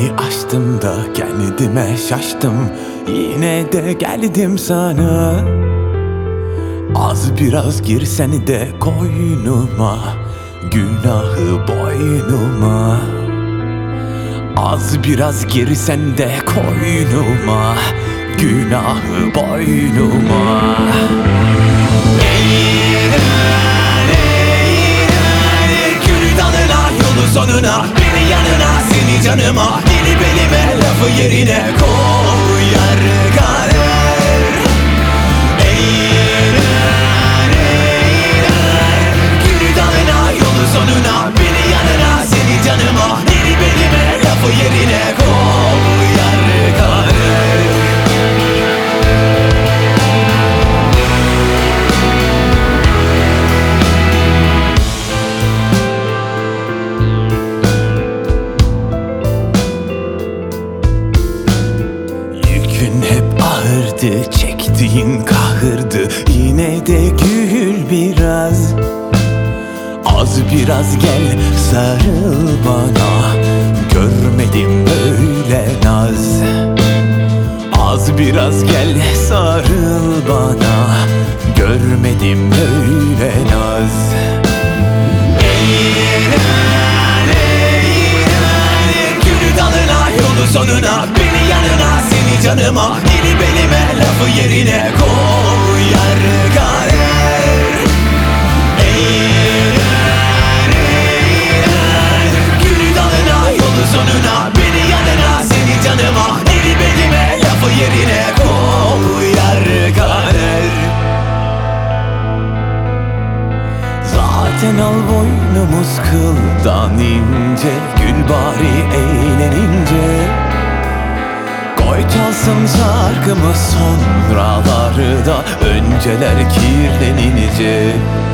Beni açtım da kendime şaştım, yine de geldim sana. Az biraz girsen de koynuma, günahı boynuma. Az biraz girsen de koynuma, günahı boynuma. Gül dalına, yolu sonuna, beni yanına, seni canıma, dili belime, lafı yerine koy yar kader. Gül dalına, yolu sonuna, beni yanına, seni canıma, dili belime, lafı yerine koy yar kader. Yükün hep ağırdı, çektiğin kahırdı, yine de gül biraz. Az biraz gel sarıl bana, görmedim böyle naz. Az biraz gel sarıl bana, görmedim böyle naz. Gül dalına, yolu sonuna, beni yanına, seni canıma, dili belime, lafı yerine koy yar kader. Gül dalına, yolu sonuna, beni yanına, seni canıma, dili belime, lafı yerine koy yar kader. Zaten al boynumuz kıldan ince, gül bari eğlenince. Koy çalsın şarkımız sonralarda, önceler kirlenince.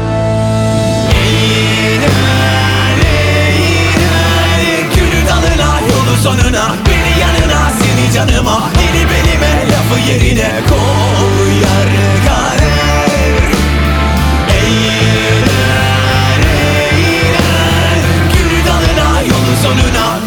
Gül dalına, yolu sonuna, beni yanına, seni canıma, dili belime, lafı yerine koy yar kader. Gül dalına, yolu sonuna,